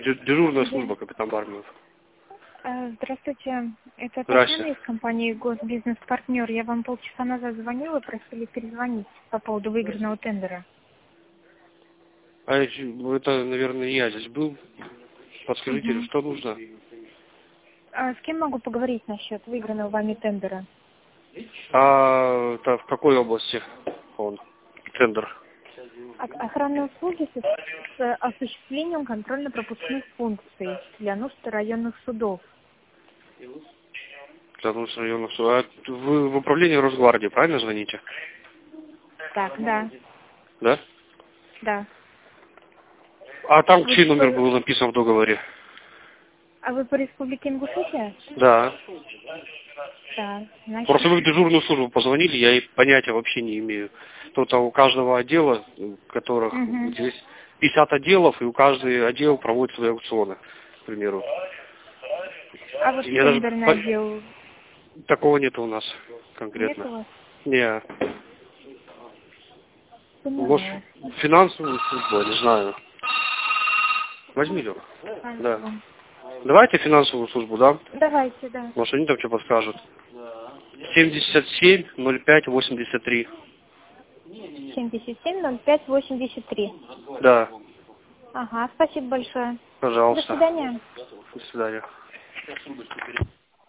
Дежурная служба, капитан Барминов. Здравствуйте, это Татьяна из компании «Госбизнес-партнер». Я вам полчаса назад звонила, просили перезвонить по поводу выигранного тендера. А это, наверное, я здесь был. Подскажите, что нужно? С кем могу поговорить насчет выигранного вами тендера? Это в какой области он, тендер? Охранные услуги с осуществлением контрольно-пропускных функций для нужд районных судов. Для нужд районных судов. А вы в управлении Росгвардии, правильно звоните? Так, да. Да? Да. А там чей номер был написан в договоре? А вы по республике Ингушетия? Да. Да. Значит... Просто вы в дежурную службу позвонили, я и понятия вообще не имею. Тут у каждого отдела, которых здесь 50 отделов, и у каждого отдел проводит свои аукционы, к примеру. А вот тендерный отдел? Такого нет у нас конкретно. Нет у вас? Не. Понимаю. Может, финансовую службу, я не знаю. Возьми, Лёва. Да. Давайте финансовую службу, да? Давайте, да. Может, они там что подскажут. 77-05-83. 77-05-83. Да. Ага, спасибо большое. Пожалуйста. До свидания. До свидания.